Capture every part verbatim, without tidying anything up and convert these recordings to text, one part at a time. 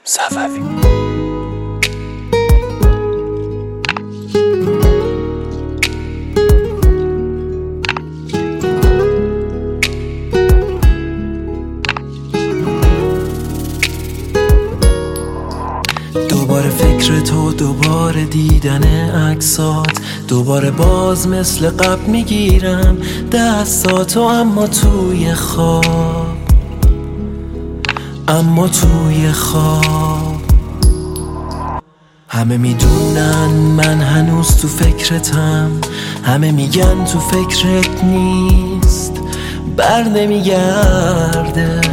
صفوی. دوباره فکر تو، دوباره دیدن عکسات، دوباره باز مثل قبل میگیرم دستاتو، اما توی خواب، اما توی خواب. همه میدونن من هنوز تو فکرتم، همه میگن تو فکرت نیست، بر نمیگرده،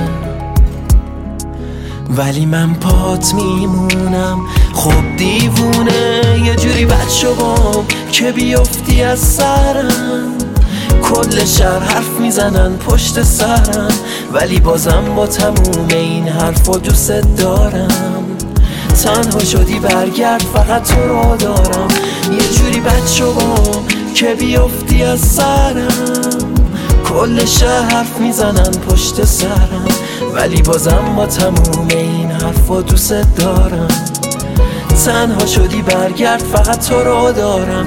ولی من پات میمونم. خب دیوونه یه جوری بد شدم که بیفتی از سرم، کل شهر حرف میزنن پشت سرم، ولی بازم با تموم این حرفا دوست دارم. تنها شدی برگرد فقط تو رو دارم، یه جوری بد شدم که بیفتی از سرم، کل شهر حرف میزنن پشت سرم، ولی بازم با تموم این حرفا دوست دارم. تنها شدی برگرد فقط تو رو دارم.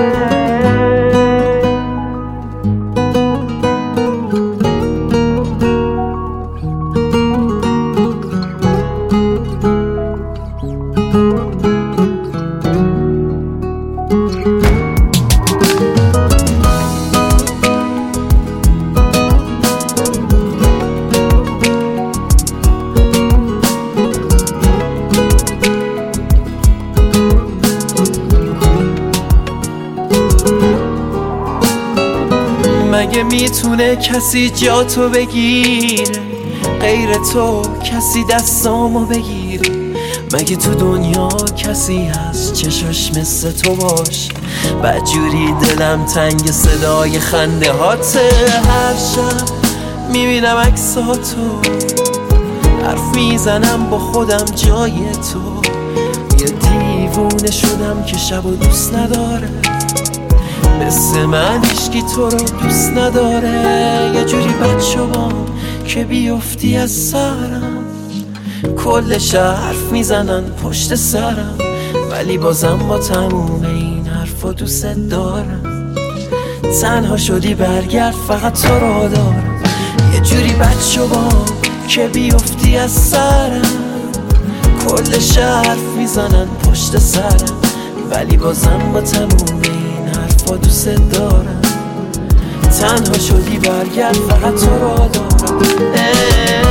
مگه میتونه کسی جا تو بگیره غیر تو، کسی دستامو بگیره؟ مگه تو دنیا کسی هست چشاش مثل تو باش؟ بدجوری دلم تنگ صدای خنده هاته، هر شب میبینم عکساتو، حرف میزنم با خودم جای تو. یه دیوونه شدم که شب و دوست نداره، مثل من هیچکی تو رو دوست نداره. یه جوری بد شدم که بیفتی از سرم، کل شهر حرف میزنن پشت سرم، ولی بازم با تموم این حرفا دوست دارم. تنها شدی برگرد فقط تو رو دارم، یه جوری بد شدم که بیفتی از سرم، کل شهر حرف میزنن پشت سرم، ولی بازم با تموم با دوست دارم. تنها شدی برگرد فقط تو رو دارم.